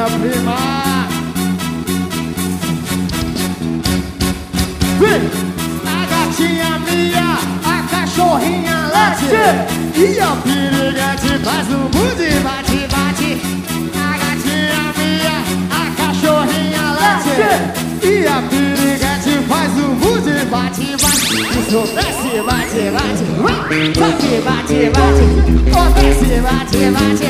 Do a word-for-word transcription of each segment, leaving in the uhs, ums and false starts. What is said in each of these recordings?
prima. Vem! A gatinha minha, a cachorrinha late. E a piriguete faz um bude, bate, bate. A gatinha minha, a cachorrinha late. E a piriguete faz um bude, bate, bate. Isso desce, bate, bate. Bate, bate, bate. Oh, desce, bate, bate.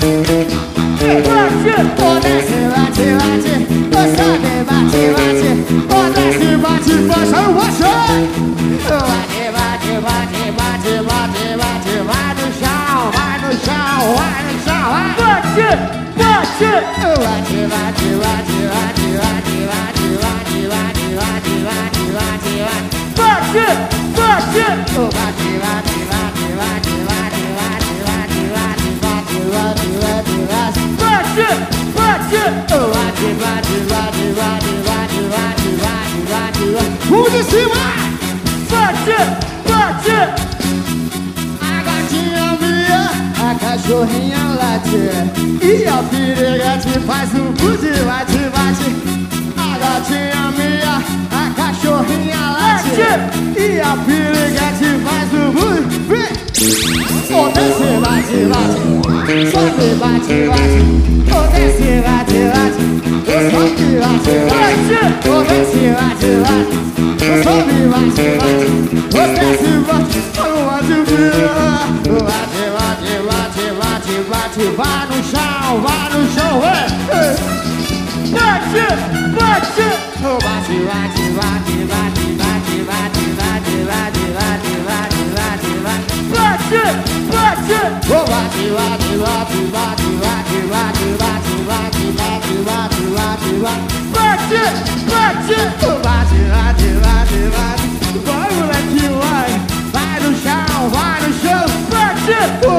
Oh, desce, bate, bate. Oh, sobe, bate, bate. Oh, desce, bate, bate. Oh, bate, bate, bate, bate, bate, bate. Vai no chão, vai no chão, vai no chão, vai. Bate, bate. Oh, bate, bate, bate, bate, bate, bate, bate, bate, bate, bate, bate, bate. Bate, bate. Oh, bate, bate, bate, bate, bate, bate, bate, bate, bate, bate, bate, bate. Bate, bate. Oh, bate, bate, bate, bate, bate, bate, bate, bate, bate. Um de cima. Bate, bate. A gatinha minha, a cachorrinha late. E a piriguete faz um bude, bate, bate. A gatinha minha, a cachorrinha late. E a piriguete faz um bude, vem. Oh, desce, bate, bate. Sobe, bate, bate. Oh, desce, bate, bate. Oh, sobe, bate, bate. Oh, desce, bate, bate. Oh, sobe, bate, bate. Oh, desce, bate. Oh, bate, bate. Oh, bate, bate, bate, bate, bate. Vai no chão, vai no chão, ei. Bate, bate. Oh, bate, bate, bate, bate, bate, bate, bate, bate, bate, bate, bate, bate. Bate, bate. Oh, bate, bate, bate, bate, bate, bate, bate, bate, bate, bate, bate, bate. Bate, bate. Oh, bate, bate, bate, bate. Vai, moleque, vai. Vai no chão, vai no chão. Bate.